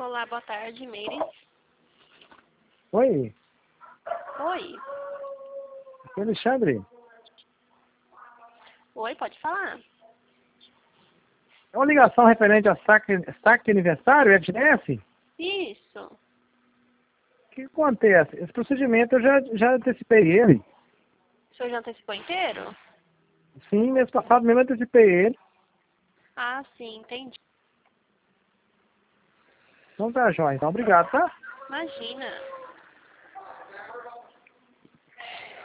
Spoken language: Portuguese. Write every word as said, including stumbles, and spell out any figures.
Olá, boa tarde, Meire. Oi, Oi. aqui é Alexandre. Oi, pode falar. É uma ligação referente a saque, saque de aniversário, F G S? Isso. O que acontece? Esse procedimento eu já, já antecipei ele. O senhor já antecipou inteiro? Sim, mês passado mesmo eu antecipei ele. Ah, sim, entendi. Então tá, joia. Então, obrigado, tá? Imagina.